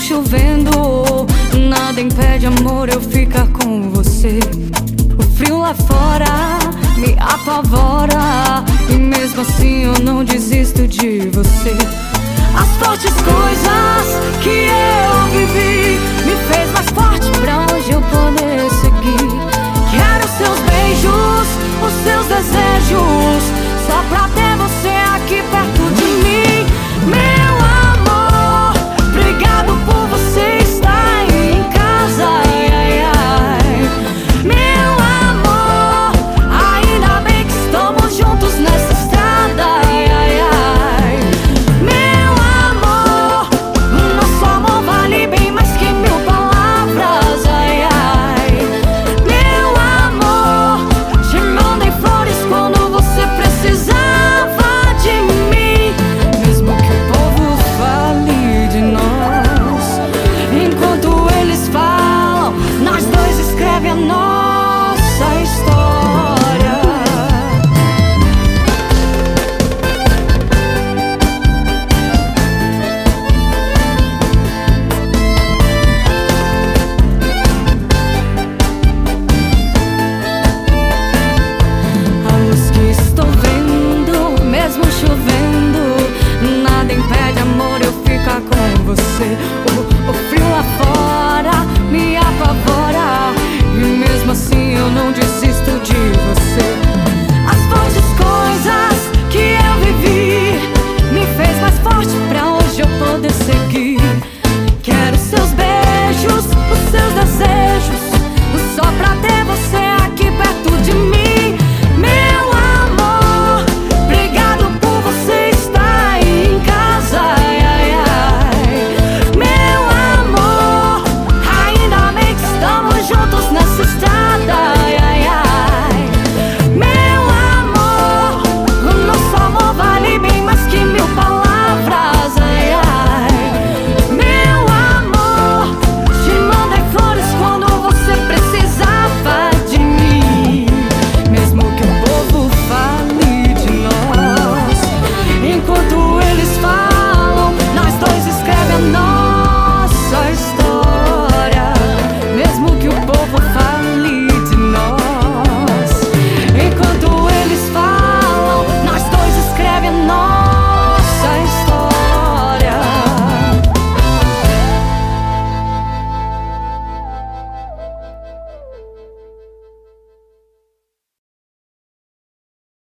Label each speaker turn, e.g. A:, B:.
A: chovendo, nada impede, amor, eu ficar com você. O frio lá fora me apavora, e mesmo assim eu não desisto de você. As fortes coisas que eu vivi me fez mais forte pra hoje eu poder seguir. Quero seus beijos, os seus desejos, só pra